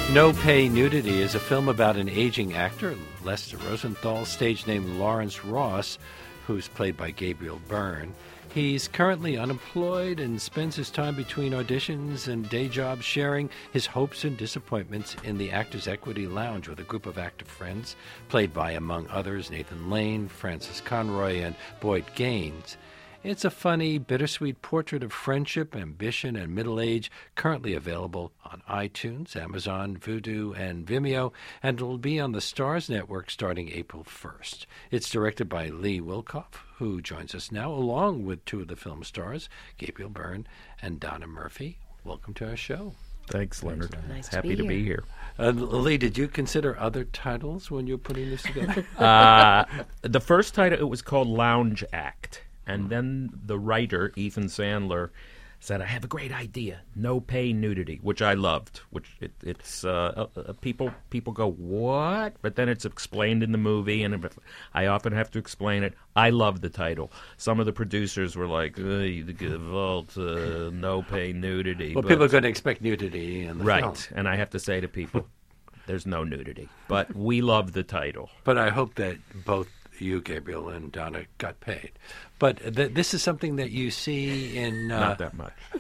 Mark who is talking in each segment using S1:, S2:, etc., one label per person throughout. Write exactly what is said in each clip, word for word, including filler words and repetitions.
S1: No Pay Nudity is a film about an aging actor, Lester Rosenthal, stage name Lawrence Ross, who's played by Gabriel Byrne. He's currently unemployed and spends his time between auditions and day jobs sharing his hopes and disappointments in the Actors Equity Lounge with a group of actor friends, played by, among others, Nathan Lane, Francis Conroy, and Boyd Gaines. It's a funny, bittersweet portrait of friendship, ambition, and middle age, currently available on iTunes, Amazon, Vudu, and Vimeo, and will be on the Starz Network starting April first. It's directed by Lee Wilkoff, who joins us now, along with two of the film stars, Gabriel Byrne and Donna Murphy. Welcome to our show.
S2: Thanks, Leonard.
S3: Nice to
S2: Happy
S3: be
S2: to be
S3: here.
S2: here.
S1: Uh, Lee, did you consider other titles when you were putting this together?
S2: uh, the first title, it was called Lounge Act. And then the writer, Ethan Sandler, said, I have a great idea, No Pay Nudity, which I loved. Which it, it's uh, uh, people people go, what? But then it's explained in the movie, and I often have to explain it. I love the title. Some of the producers were like, hey, the vault, uh, No Pay Nudity.
S1: Well,
S2: but,
S1: people are going to expect nudity in the
S2: right,
S1: film.
S2: and I have to say to people, there's no nudity. But we love the title.
S1: But I hope that both you, Gabriel, and Donna got paid. But th- this is something that you see in... Uh,
S2: Not that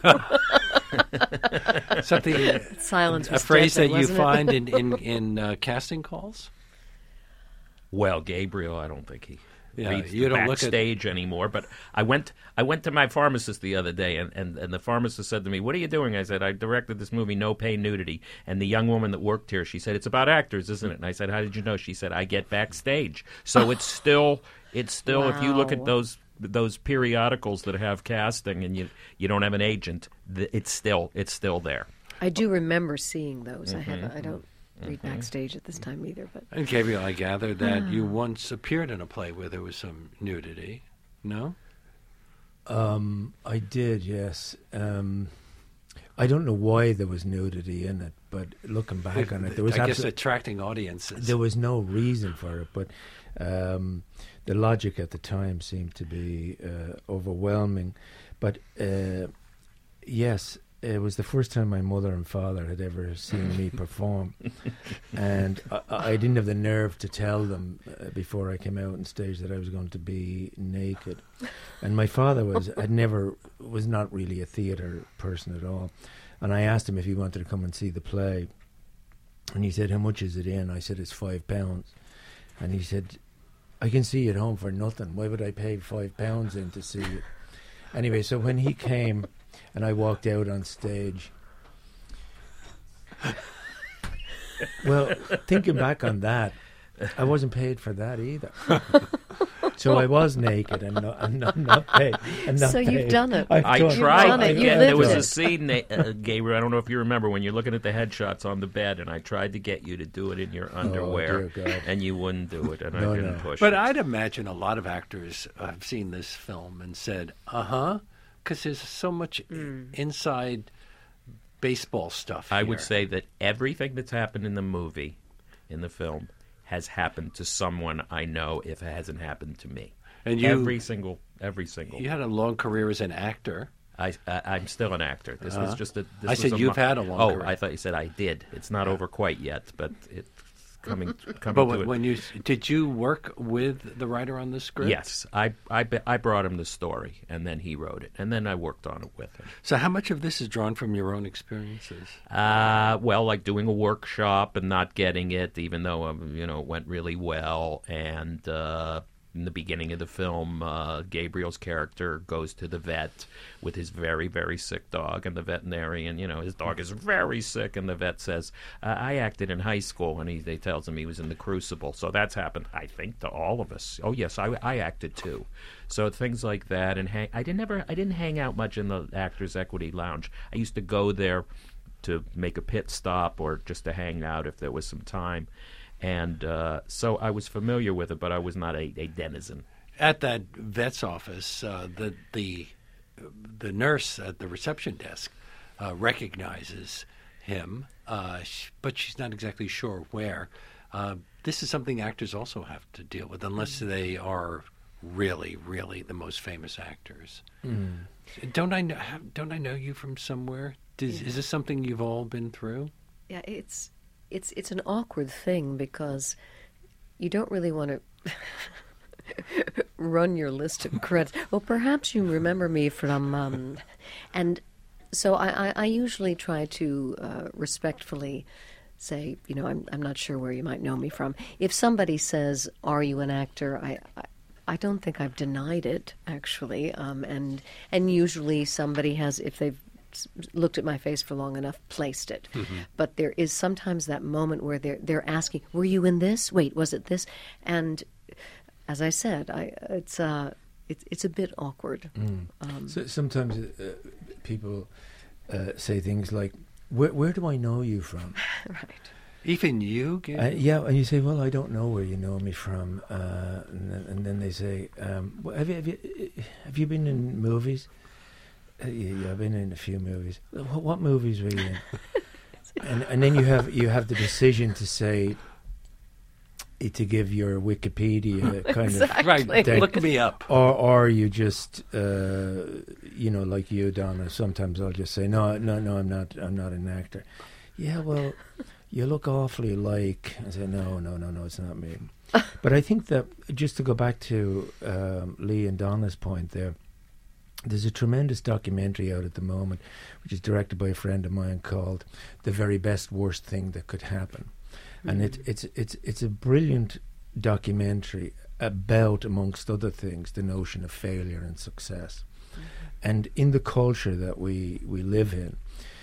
S2: much.
S1: something...
S3: Silence
S1: A
S3: was
S1: phrase that
S3: deadly,
S1: you
S3: wasn't it?
S1: find in, in, in uh, casting calls?
S2: Well, Gabriel, I don't think he
S1: Yeah,
S2: reads
S1: you
S2: the
S1: don't look at-
S2: backstage anymore. But I went I went to my pharmacist the other day, and, and, and the pharmacist said to me, what are you doing? I said, I directed this movie, No Pay Nudity. And the young woman that worked here, she said, it's about actors, isn't it? And I said, how did you know? She said, I get backstage. So it's still, it's still if you look at
S3: Wow.
S2: those those periodicals that have casting and you, you don't have an agent, th- it's still it's still there.
S3: I do remember seeing those. I
S2: Mm-hmm.
S3: have. I don't read backstage at this time either. But
S1: And Gabriel, I gather that you once appeared in a play where there was some nudity. No?
S4: Um, I did, yes. Um, I don't know why there was nudity in it, but looking back on it, there was
S1: I guess
S4: absolutely
S1: attracting audiences.
S4: there was no reason for it. But um, the logic at the time seemed to be uh, overwhelming. But uh, yes, it was the first time my mother and father had ever seen me perform, and I, I didn't have the nerve to tell them uh, before I came out on stage that I was going to be naked. And my father was had never was not really a theatre person at all, and I asked him if he wanted to come and see the play, and he said, "How much is it in?" I said, "It's five pounds," and he said, "I can see you at home for nothing. Why would I pay five pounds in to see it?" Anyway, so when he came and I walked out on stage, well, thinking back on that, I wasn't paid for that either. So I was naked and not, and not, not paid. And not
S3: So you've
S4: paid.
S3: done it.
S4: I've
S2: I
S4: done
S2: tried
S3: done it.
S2: to
S3: You
S2: get.
S3: lived
S2: There was
S3: it.
S2: a scene, Na- uh, Gabriel. I don't know if you remember when you're looking at the headshots on the bed, and I tried to get you to do it in your underwear,
S4: dear God.
S2: and you wouldn't do it, and
S4: No,
S2: I didn't
S4: no.
S2: push
S1: But
S2: it.
S1: I'd imagine a lot of actors have seen this film and said, uh-huh, because there's so much inside baseball stuff
S2: I
S1: here.
S2: would say that everything that's happened in the movie, in the film, has happened to someone I know. If it hasn't happened to me,
S1: And you-
S2: every single, every single.
S1: You had a long career as an actor.
S2: I, I, I'm still an actor. This was
S1: Uh-huh.
S2: just a. This
S1: I
S2: was
S1: said
S2: a
S1: you've
S2: mo-
S1: had a long
S2: Oh,
S1: career.
S2: I thought you said I did. It's not over quite yet, but it's coming. coming
S1: But
S2: to
S1: when,
S2: it.
S1: when you did you work with the writer on the script?
S2: Yes, I, I, be- I brought him the story, and then he wrote it, and then I worked on it with him.
S1: So how much of this is drawn from your own experiences?
S2: Uh, well, like doing a workshop and not getting it, even though um, you know it went really well. And uh, in the beginning of the film, uh, Gabriel's character goes to the vet with his very, very sick dog, and the veterinarian, you know, his dog is very sick, and the vet says, uh, "I acted in high school," and he they tells him he was in the Crucible. So that's happened, I think, to all of us. Oh yes, I, I acted too. So things like that, and hang, I didn't ever I didn't hang out much in the Actors Equity Lounge. I used to go there to make a pit stop or just to hang out if there was some time. And uh, so I was familiar with it, but I was not a, a denizen.
S1: At that vet's office, uh, the the the nurse at the reception desk uh, recognizes him, uh, sh- but she's not exactly sure where. Uh, this is something actors also have to deal with, unless they are really, really the most famous actors.
S4: Mm.
S1: Don't I know? have- Don't I know you from somewhere? Does, Is this something you've all been through?
S3: yeah, it's it's it's an awkward thing because you don't really want to run your list of credits. Well, perhaps you remember me from, um, and so I, I, I usually try to uh, respectfully say, you know, I'm I'm not sure where you might know me from. If somebody says, "Are you an actor?" I. I I don't think I've denied it, actually, um, and and usually somebody has, if they've looked at my face for long enough, placed it. Mm-hmm. But there is sometimes that moment where they're they're asking, "Were you in this? Wait, was it this?" And as I said, I it's uh it's it's a bit awkward.
S4: Mm.
S3: Um,
S4: so sometimes uh, people uh, say things like, "Where where do I know you from?"
S3: Right.
S1: Even you?
S4: Uh, yeah, and you say, "Well, I don't know where you know me from," uh, and, then, and then they say, um, well, "Have you have you have you been in movies?" Uh, yeah, yeah, I've been in a few movies. What, what movies were you in? and and then you have you have the decision to say eh, to give your Wikipedia kind
S3: exactly.
S4: of
S1: right.
S4: thing,
S1: Look me up,
S4: or or you just uh, you know, like you, Donna. Sometimes I'll just say, "No, no, no, I'm not. I'm not an actor." Yeah, well. You look awfully like. I say, no, no, no, no, it's not me. But I think that, just to go back to um, Lee and Donna's point there, there's a tremendous documentary out at the moment, which is directed by a friend of mine, called "The Very Best Worst Thing That Could Happen," mm-hmm. and it, it's it's it's a brilliant documentary about, amongst other things, the notion of failure and success, mm-hmm. and in the culture that we we live in.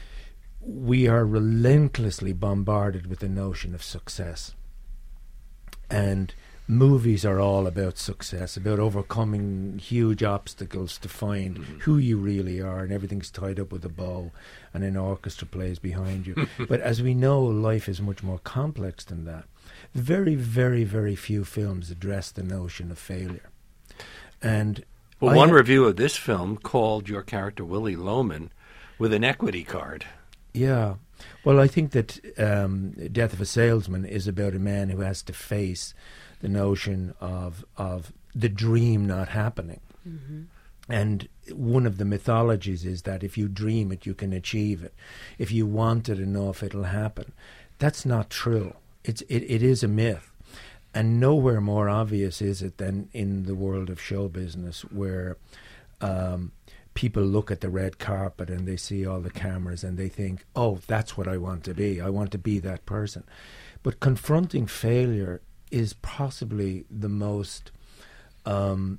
S4: We are relentlessly bombarded with the notion of success. And movies are all about success, about overcoming huge obstacles to find mm-hmm. who you really are, and everything's tied up with a bow and an orchestra plays behind you. But as we know, life is much more complex than that. Very, very, very few films address the notion of failure. And
S1: well,
S4: I
S1: one
S4: ha-
S1: review of this film called your character Willie Loman with an equity card.
S4: Yeah. Well, I think that um, Death of a Salesman is about a man who has to face the notion of of the dream not happening. Mm-hmm. And one of the mythologies is that if you dream it, you can achieve it. If you want it enough, it'll happen. That's not true. It's it, it is a myth. And nowhere more obvious is it than in the world of show business, where um, people look at the red carpet and they see all the cameras and they think, oh, that's what I want to be. I want to be that person. But confronting failure is possibly the most, um,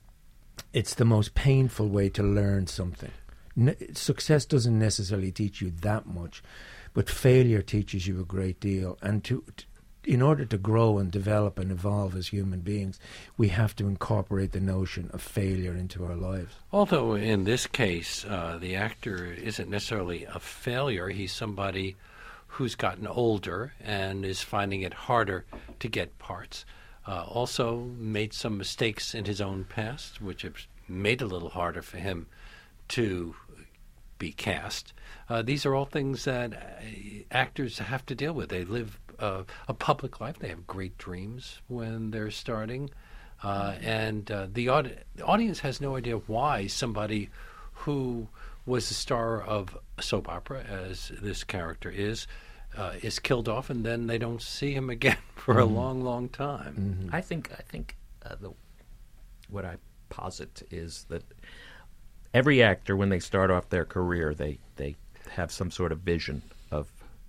S4: it's the most painful way to learn something. Ne- success doesn't necessarily teach you that much, but failure teaches you a great deal. And to, to in order to grow and develop and evolve as human beings, we have to incorporate the notion of failure into our lives.
S1: Although in this case, uh, the actor isn't necessarily a failure. He's somebody who's gotten older and is finding it harder to get parts. Uh, also made some mistakes in his own past, which have made it a little harder for him to be cast. Uh, these are all things that uh, actors have to deal with. They live uh, a public life. They have great dreams when they're starting. Uh, and uh, the, audi- the audience has no idea why somebody who was the star of a soap opera, as this character is, uh, is killed off, and then they don't see him again for mm-hmm. a long, long time.
S2: Mm-hmm. I think I think uh, the, what I posit is that every actor, when they start off their career, they, they have some sort of vision of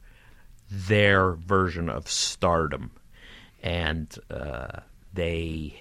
S2: their version of stardom, and uh, they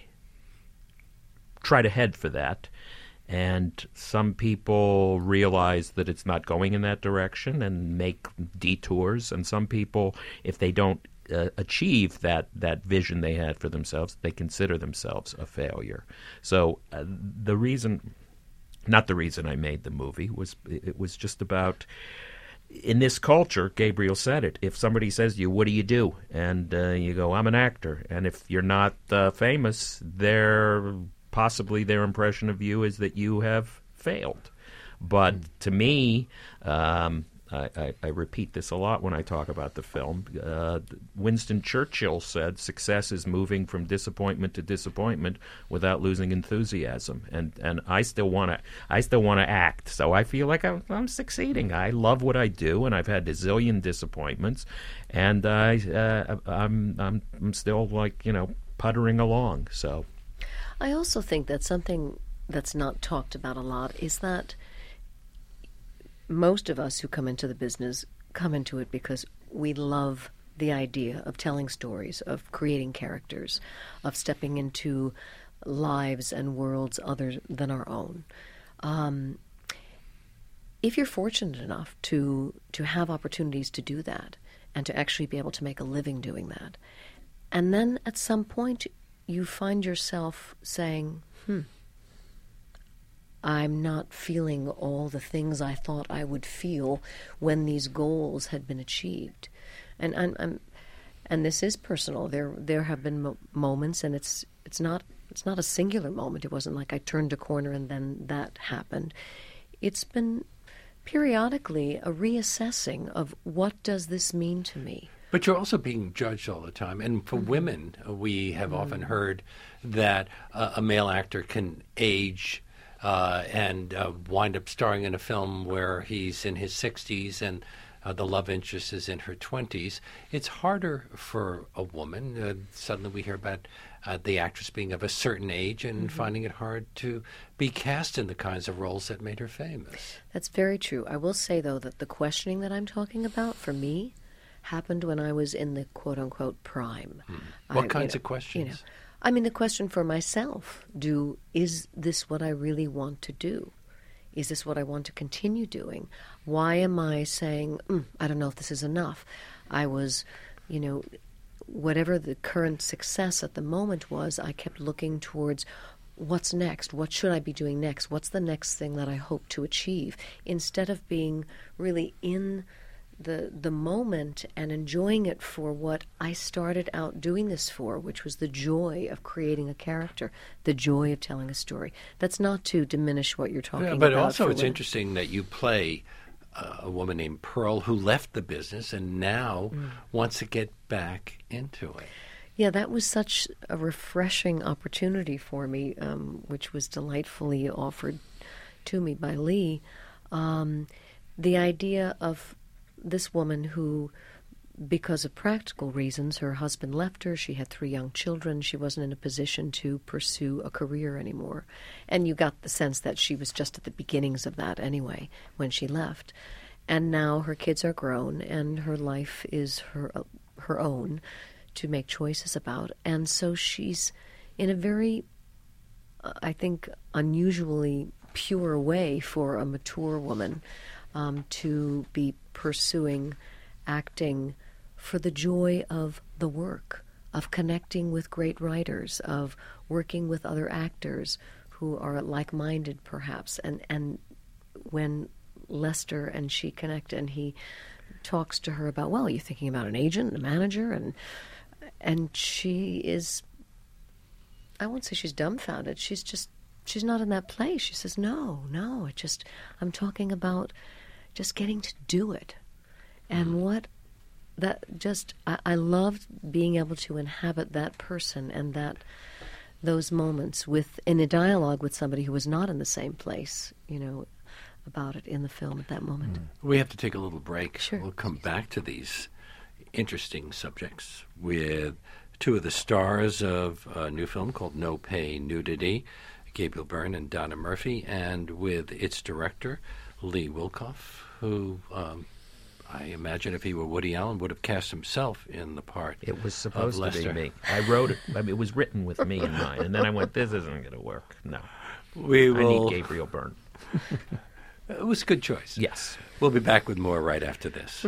S2: try to head for that. And some people realize that it's not going in that direction and make detours, and some people, if they don't uh, achieve that, that vision they had for themselves, they consider themselves a failure. So uh, the reason, not the reason I made the movie, was it was just about, in this culture, Gabriel said it, if somebody says to you, what do you do? And uh, you go, I'm an actor. And if you're not uh, famous, they're... possibly their impression of you is that you have failed. But to me, um, I, I, I repeat this a lot when I talk about the film. Uh, Winston Churchill said, "Success is moving from disappointment to disappointment without losing enthusiasm." And and I still want to I still want to act. So I feel like I'm, I'm succeeding. I love what I do, and I've had a zillion disappointments, and I uh, I'm I'm I'm still like you know puttering along. So
S3: I also think that something that's not talked about a lot is that most of us who come into the business come into it because we love the idea of telling stories, of creating characters, of stepping into lives and worlds other than our own. Um, if you're fortunate enough to to have opportunities to do that and to actually be able to make a living doing that, and then at some point you find yourself saying, hmm, I'm not feeling all the things I thought I would feel when these goals had been achieved. And I'm, I'm and this is personal. There there have been mo- moments, and it's it's not it's not a singular moment. It wasn't like I turned a corner and then that happened. It's been periodically a reassessing of what does this mean to me.
S1: But you're also being judged all the time. And for mm-hmm. women, we have mm-hmm. often heard that uh, a male actor can age Uh, and uh, wind up starring in a film where he's in his sixties and uh, the love interest is in her twenties. It's harder for a woman. Uh, suddenly we hear about uh, the actress being of a certain age and mm-hmm. finding it hard to be cast in the kinds of roles that made her famous.
S3: That's very true. I will say, though, that the questioning that I'm talking about, for me, happened when I was in the quote-unquote prime.
S1: Hmm. What
S3: I,
S1: kinds
S3: you know,
S1: of questions?
S3: You know, I mean, the question for myself, do is this what I really want to do? Is this what I want to continue doing? Why am I saying, mm, I don't know if this is enough? I was, you know, whatever the current success at the moment was, I kept looking towards what's next? What should I be doing next? What's the next thing that I hope to achieve? Instead of being really in the the moment and enjoying it for what I started out doing this for, which was the joy of creating a character, the joy of telling a story. That's not to diminish what you're talking
S1: yeah, but
S3: about.
S1: But also it's
S3: women.
S1: interesting that you play uh, a woman named Pearl who left the business and now mm. wants to get back into it.
S3: Yeah, that was such a refreshing opportunity for me, um, which was delightfully offered to me by Lee. Um, the idea of this woman who, because of practical reasons, her husband left her, she had three young children, she wasn't in a position to pursue a career anymore. And you got the sense that she was just at the beginnings of that anyway, when she left. And now her kids are grown, and her life is her her own to make choices about. And so she's in a very, I think, unusually pure way for a mature woman um, to be pursuing acting for the joy of the work, of connecting with great writers, of working with other actors who are like-minded perhaps. And, and when Lester and she connect and he talks to her about, well, are you thinking about an agent, a manager? And and she is, I won't say she's dumbfounded. She's just, she's not in that place. She says, no, no, it just, I'm talking about just getting to do it. And what, that just, I, I loved being able to inhabit that person and that, those moments with, in a dialogue with somebody who was not in the same place, you know, about it in the film at that moment. Mm.
S1: We have to take a little break.
S3: Sure.
S1: We'll come back to these interesting subjects with two of the stars of a new film called No Pay Nudity, Gabriel Byrne and Donna Murphy, and with its director, Lee Wilkoff, who um, I imagine if he were Woody Allen would have cast himself in the part.
S2: It was supposed
S1: of
S2: to
S1: Lester.
S2: be me. I wrote it. I mean, it was written with me in mind, and then I went, "This isn't going to work. No,
S1: we will.
S2: I need Gabriel Byrne."
S1: It was a good choice.
S2: Yes.
S1: We'll be back with more right after this.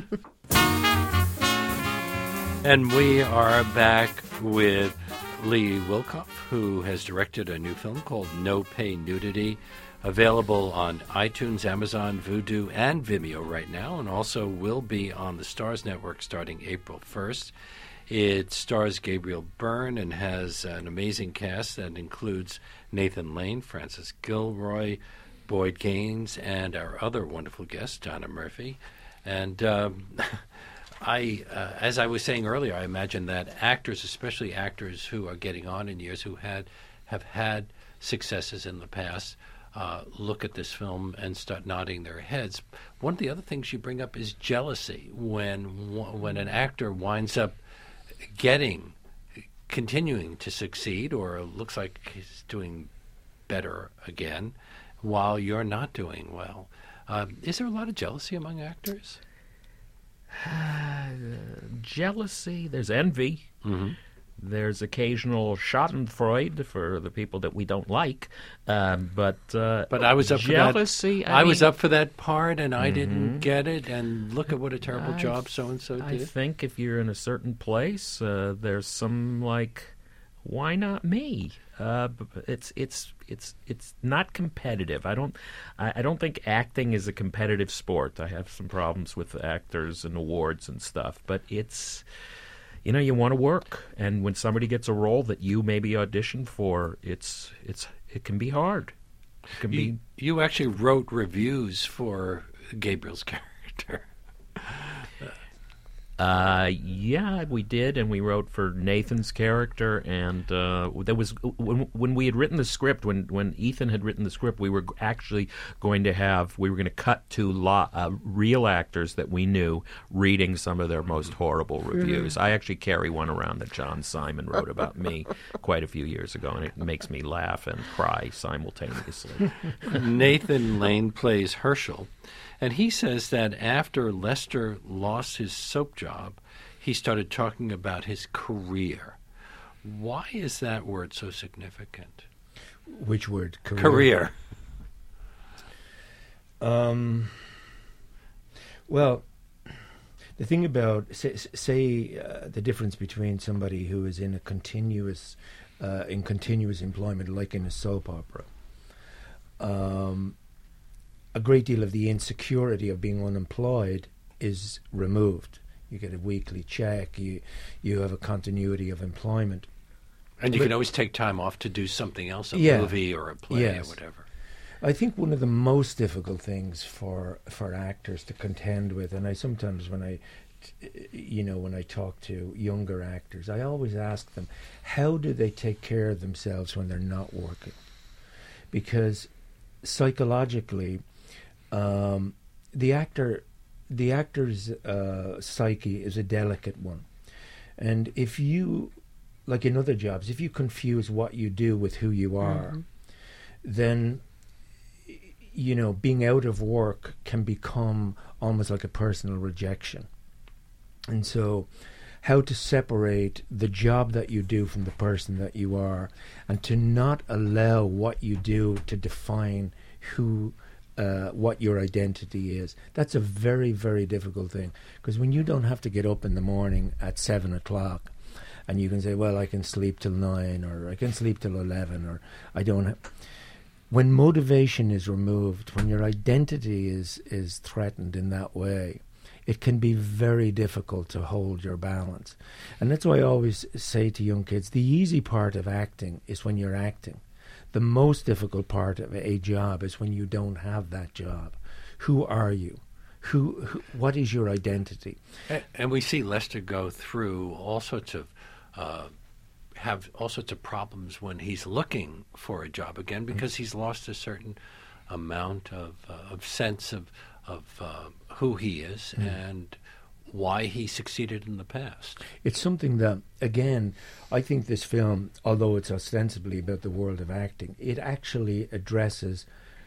S1: And we are back with Lee Wilkoff, who has directed a new film called No Pay Nudity, available on iTunes, Amazon, Vudu, and Vimeo right now, and also will be on the Starz Network starting April first. It stars Gabriel Byrne and has an amazing cast that includes Nathan Lane, Francis Gilroy, Boyd Gaines, and our other wonderful guest, Donna Murphy. And um, I, uh, as I was saying earlier, I imagine that actors, especially actors who are getting on in years, who had have had successes in the past, uh, look at this film and start nodding their heads. One of the other things you bring up is jealousy. When when an actor winds up getting, continuing to succeed, or looks like he's doing better again, while you're not doing well. Uh, is there a lot of jealousy among actors?
S2: Uh, jealousy, there's envy.
S1: Mm-hmm.
S2: There's occasional schadenfreude for the people that we don't like, um, but uh,
S1: but I was up
S2: jealousy.
S1: For that.
S2: I,
S1: I
S2: mean,
S1: was up for that part, and I
S2: mm-hmm.
S1: didn't get it. And look at what a terrible
S2: I
S1: job so and so did.
S2: I think if you're in a certain place, uh, there's some like, why not me? Uh, it's it's it's it's not competitive. I don't I, I don't think acting is a competitive sport. I have some problems with actors and awards and stuff, but it's. You know, you want to work, and when somebody gets a role that you maybe auditioned for, it's it's it can be hard. It can
S1: you,
S2: be.
S1: You actually wrote reviews for Gabriel's character.
S2: Uh, yeah, we did, and we wrote for Nathan's character, and uh, there was when when we had written the script, when when Ethan had written the script, we were actually going to have we were going to cut to lo- uh, real actors that we knew reading some of their most horrible reviews. I actually carry one around that John Simon wrote about me quite a few years ago, and it makes me laugh and cry simultaneously.
S1: Nathan Lane plays Herschel. And he says that after Lester lost his soap job, he started talking about his career. Why is that word so significant?
S4: Which word? Career.
S1: Career.
S4: Um, well, the thing about, say, say uh, the difference between somebody who is in a continuous, uh, in continuous employment, like in a soap opera, um, a great deal of the insecurity of being unemployed is removed. You get a weekly check. You you have a continuity of employment.
S1: And you
S4: but,
S1: can always take time off to do something else, a
S4: yeah,
S1: movie or a play
S4: yes.
S1: or whatever.
S4: I think one of the most difficult things for for actors to contend with, and I sometimes when I, you know, when I talk to younger actors, I always ask them, how do they take care of themselves when they're not working? Because psychologically, Um, the actor, the actor's uh, psyche is a delicate one, and if you, like in other jobs, if you confuse what you do with who you are, mm-hmm. then, you know, being out of work can become almost like a personal rejection. And so, how to separate the job that you do from the person that you are, and to not allow what you do to define who. Uh, what your identity is. That's a very, very difficult thing. Because when you don't have to get up in the morning at seven o'clock and you can say, well, I can sleep till nine or I can sleep till eleven or I don't have... When motivation is removed, when your identity is, is threatened in that way, it can be very difficult to hold your balance. And that's why I always say to young kids, the easy part of acting is when you're acting. The most difficult part of a job is when you don't have that job. Who are you? Who, who what is your identity?
S1: And, and we see Lester go through all sorts of uh, have all sorts of problems when he's looking for a job again because mm-hmm. he's lost a certain amount of uh, of sense of of uh, who he is mm-hmm. and why he succeeded in the past.
S4: It's something that, again, I think this film, although it's ostensibly about the world of acting, it actually addresses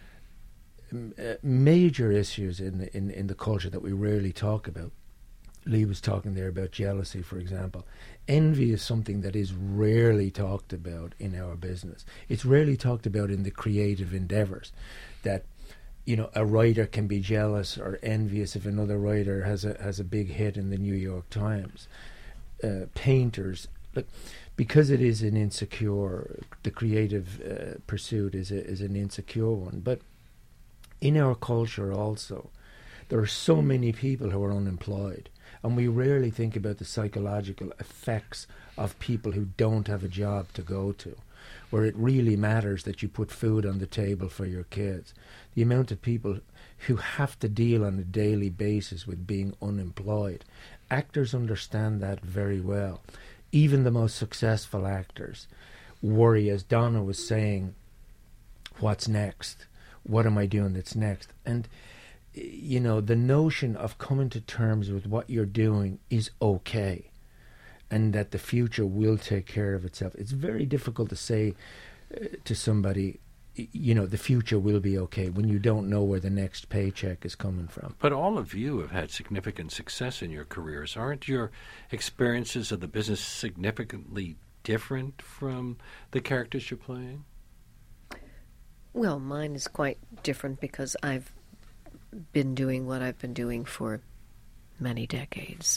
S4: m- uh, major issues in the, in, in the culture that we rarely talk about. Lee was talking there about jealousy, for example. Envy is something that is rarely talked about in our business. It's rarely talked about in the creative endeavours, that you know, a writer can be jealous or envious if another writer has a has a big hit in the New York Times. Uh, painters, look, because it is an insecure, the creative uh, pursuit is a, is an insecure one. But in our culture also, there are so many people who are unemployed, and we rarely think about the psychological effects of people who don't have a job to go to, where it really matters that you put food on the table for your kids. The amount of people who have to deal on a daily basis with being unemployed. Actors understand that very well. Even the most successful actors worry, as Donna was saying, what's next? What am I doing that's next? And, you know, the notion of coming to terms with what you're doing is okay, and that the future will take care of itself. It's very difficult to say uh, to somebody, you know, the future will be okay when you don't know where the next paycheck is coming from.
S1: But all of you have had significant success in your careers. Aren't your experiences of the business significantly different from the characters you're playing?
S3: Well, mine is quite different because I've been doing what I've been doing for many decades.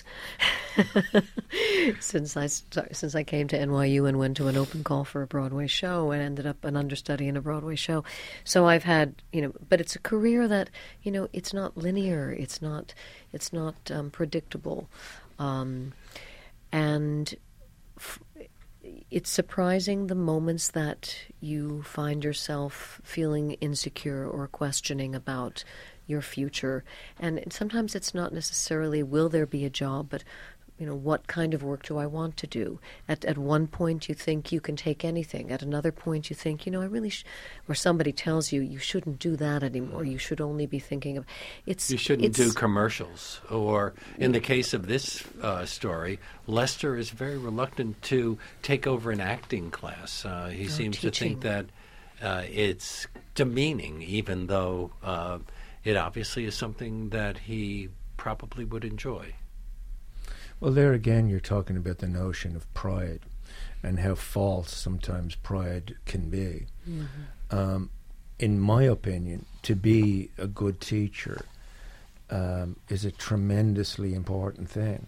S3: since I st- since I came to N Y U and went to an open call for a Broadway show and ended up an understudy in a Broadway show. So I've had, you know, but it's a career that, you know, it's not linear. It's not, it's not um, predictable. Um, and f- it's surprising the moments that you find yourself feeling insecure or questioning about your future. And sometimes it's not necessarily will there be a job, but you know, what kind of work do I want to do? At at one point you think you can take anything. At another point you think, you know, I really sh-, or somebody tells you you shouldn't do that anymore. You should only be thinking of it's
S1: You shouldn't
S3: it's,
S1: do commercials. Or in the case of this uh, story, Lester is very reluctant to take over an acting class. Uh, he
S3: Oh,
S1: seems to
S3: teaching.
S1: think that uh, it's demeaning, even though uh, it obviously is something that he probably would enjoy.
S4: Well, there again, you're talking about the notion of pride and how false sometimes pride can be. Mm-hmm. Um, in my opinion, to be a good teacher um, is a tremendously important thing.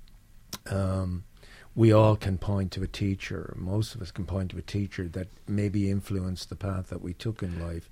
S4: Um, we all can point to a teacher, most of us can point to a teacher that maybe influenced the path that we took in life.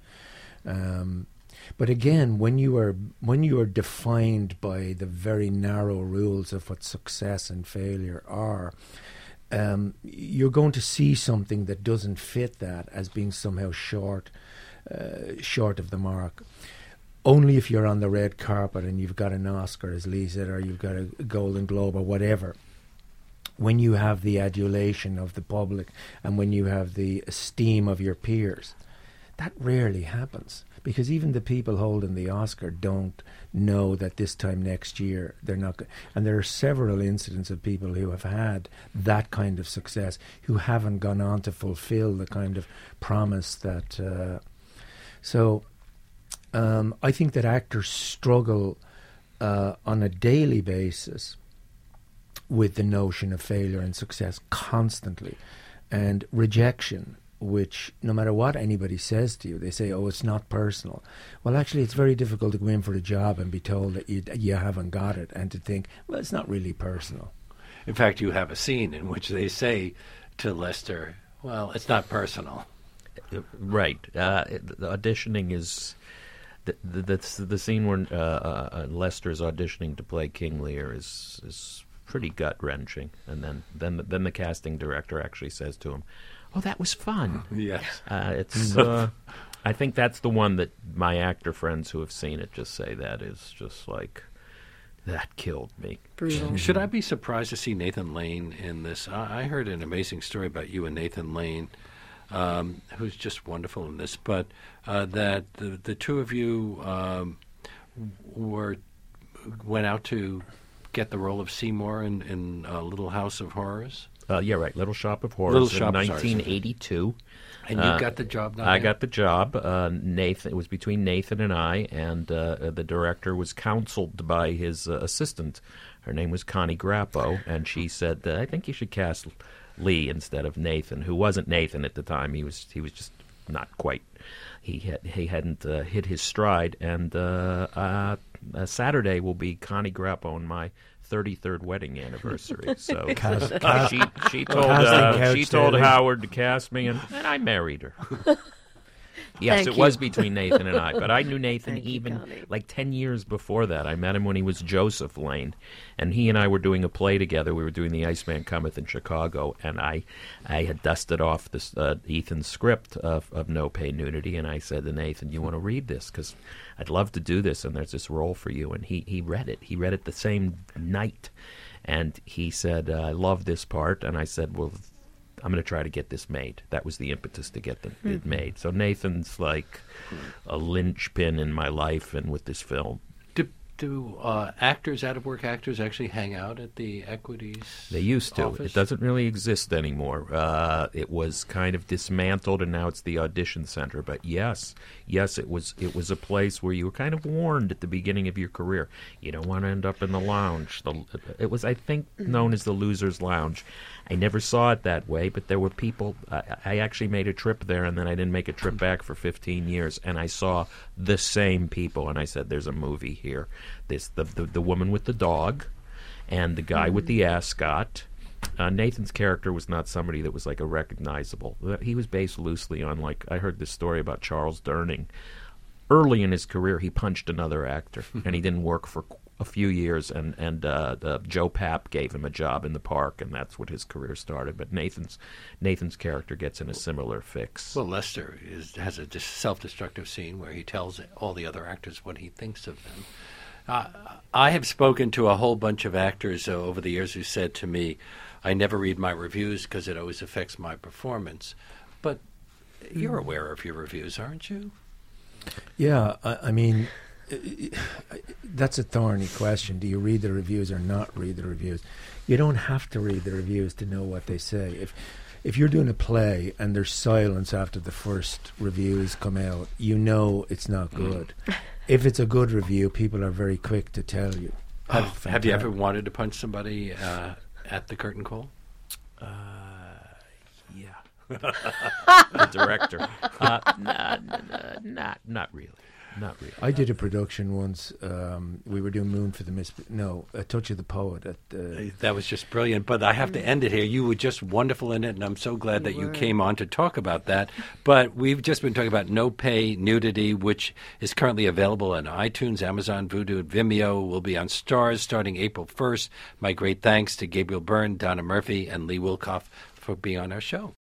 S4: Um, But again, when you are when you are defined by the very narrow rules of what success and failure are, um, you're going to see something that doesn't fit that as being somehow short, uh, short of the mark. Only if you're on the red carpet and you've got an Oscar, as Lee said, or you've got a Golden Globe or whatever, when you have the adulation of the public and when you have the esteem of your peers, that rarely happens. Because even the people holding the Oscar don't know that this time next year they're not go- and there are several incidents of people who have had that kind of success who haven't gone on to fulfill the kind of promise that uh, so um, I think that actors struggle uh, on a daily basis with the notion of failure and success constantly, and rejection, which no matter what anybody says to you, they say, oh, it's not personal. Well, actually, it's very difficult to go in for a job and be told that you, you haven't got it, and to think, well, it's not really personal.
S1: In fact, you have a scene in which they say to Lester, well, it's not personal.
S2: Right. Uh, the auditioning is... The, the, that's the scene where uh, uh, Lester is auditioning to play King Lear is is pretty gut-wrenching. And then, then, then the casting director actually says to him, oh, that was fun.
S1: Yes.
S2: Uh, it's. Uh, I think that's the one that my actor friends who have seen it just say that is just like, that killed me.
S3: Brutal.
S1: Should I be surprised to see Nathan Lane in this? I, I heard an amazing story about you and Nathan Lane, um, who's just wonderful in this, but uh, that the, the two of you um, were went out to get the role of Seymour in, in uh, Little House of Horrors?
S2: Uh, yeah, right. Little Shop of Horrors
S1: Little
S2: in
S1: Shop, sorry,
S2: nineteen eighty-two.
S1: And you
S2: Uh,
S1: got the job now?
S2: I got the job. Uh, Nathan. It was between Nathan and I, and uh, the director was counseled by his uh, assistant. Her name was Connie Grappo, and she said, uh, "I think you should cast Lee instead of Nathan, who wasn't Nathan at the time. He was he was just not quite. He had he hadn't uh, hit his stride. And uh, uh, uh, Saturday will be Connie Grappo and my thirty-third wedding anniversary. So
S4: Cast-
S2: uh, she she told
S4: casting
S2: uh,
S4: couch
S2: she told
S4: daily.
S2: Howard to cast me, and, and I married her. Yes,
S3: Thank
S2: it
S3: you.
S2: was between Nathan and I. But I knew Nathan
S3: Thank you,
S2: even
S3: Connie.
S2: like ten years before that. I met him when he was Joseph Lane. And he and I were doing a play together. We were doing The Iceman Cometh in Chicago. And I I had dusted off this uh, Ethan's script of, of No Pay Nudity. And I said to Nathan, you want to read this? Because I'd love to do this. And there's this role for you. And he, he read it. He read it the same night. And he said, uh, I love this part. And I said, well, I'm going to try to get this made. That was the impetus to get the,
S3: Mm-hmm.
S2: it made. So Nathan's like a linchpin in my life and with this film.
S1: Do, do uh, actors, out-of-work actors, actually hang out at the Equities
S2: They used to.
S1: office?
S2: It doesn't really exist anymore. Uh, it was kind of dismantled, and now it's the audition center. But yes, yes, it was. It was a place where you were kind of warned at the beginning of your career. You don't want to end up in the lounge. The, it was, I think, known as the Losers Lounge. I never saw it that way, but there were people. I, I actually made a trip there, and then I didn't make a trip back for fifteen years, and I saw the same people, and I said, "There's a movie here." This the the, the woman with the dog, and the guy with the ascot. Uh, Nathan's character was not somebody that was like a recognizable. He was based loosely on, like, I heard this story about Charles Durning. Early in his career, he punched another actor, and he didn't work for a few years, and and uh, uh, Joe Papp gave him a job in the park, and that's what his career started. But Nathan's Nathan's character gets in a similar fix.
S1: Well, Lester is, has a dis- self-destructive scene where he tells all the other actors what he thinks of them. Uh, I have spoken to a whole bunch of actors uh, over the years who said to me, I never read my reviews because it always affects my performance. But you're aware of your reviews, aren't you?
S4: Yeah, I, I mean, that's a thorny question. Do you read the reviews or not read the reviews? You don't have to read the reviews to know what they say. If if you're doing a play and there's silence after the first reviews come out, you know it's not good. Mm. If it's a good review, people are very quick to tell you.
S1: Have,
S4: Oh,
S1: have you ever wanted to punch somebody uh, at the curtain call?
S4: Uh, yeah.
S2: The director, uh, nah, nah, nah, not not really, not really.
S4: I did a production once. Um, we were doing Moon for the Miss. No, A Touch of the Poet. At the
S1: That was just brilliant. But I have to end it here. You were just wonderful in it, and I'm so glad
S3: You
S1: that you
S3: were.
S1: came on to talk about that. But we've just been talking about No Pay Nudity, which is currently available on iTunes, Amazon, Vudu, and Vimeo. Will be on Stars starting April first. My great thanks to Gabriel Byrne, Donna Murphy, and Lee Wilkoff for being on our show.